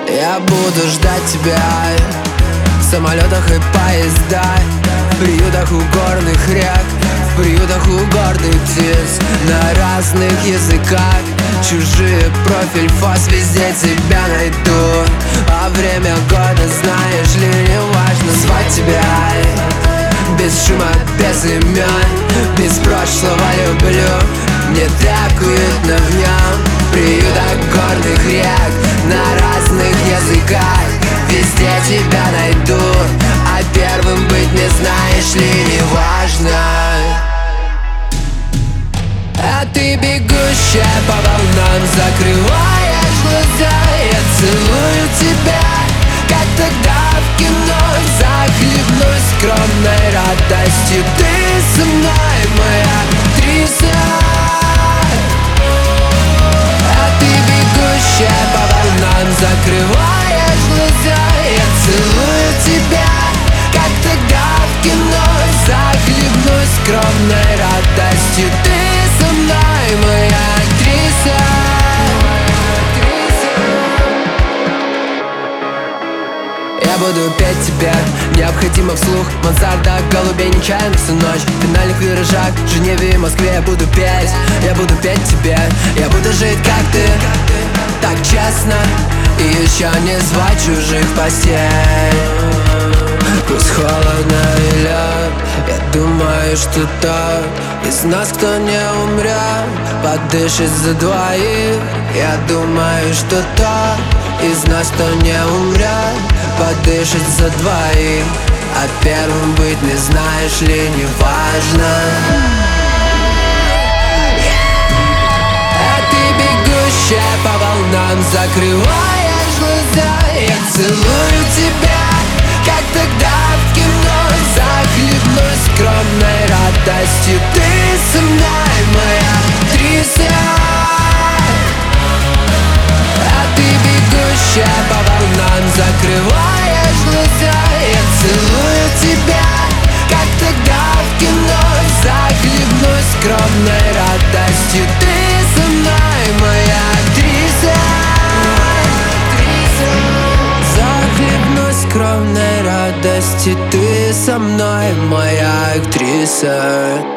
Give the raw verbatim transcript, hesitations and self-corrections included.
Я буду ждать тебя в самолетах и поездах, в приютах у горных рек, в приютах у горных птиц, на разных языках. Чужие профиль, фос, везде тебя найду. А время года, знаешь ли, не важно. Звать тебя без шума, без имен, без прошлого люблю. Мне так уютно в нем. Приютах горных рек, на разных языках, везде тебя найду. А первым быть, не знаешь ли, не важно. А ты бегущая по волнам, закрываешь глаза. Я целую тебя, как тогда в кино. Захлебнусь скромной радостью. Ты со мной, моя актриса. А ты бегущая по волнам, закрываешь глаза. Я целую тебя, как тогда в кино. Захлебнусь скромной радостью. Ты со мной, моя актриса. Я буду петь тебе, необходимо вслух. Мансарда, голубей, нечаянно всю ночь. В финальных виражах, в Женеве и Москве я буду петь. Я буду петь тебе, я буду жить как ты, так честно. И еще не звать чужих в постель. Пусть холодно и лед, я думаю, что тот из нас, кто не умрет, подышит за двоих. Я думаю, что тот из нас, кто не умрет, подышит за двоих. А первым быть, не знаешь ли, не важно. А ты бегущая по волнам, закрываешь глаза. Я целую тебя, как тогда в кино. Захлебнусь скромной радостью. Ты со мной, моя актриса. А ты бегущая по волнам, закрываешь глаза. Я целую тебя, как тогда в кино. Захлебнусь скромной радостью. Ты со мной, моя актриса. Захлебнусь скромной радости. Ты со мной, моя актриса.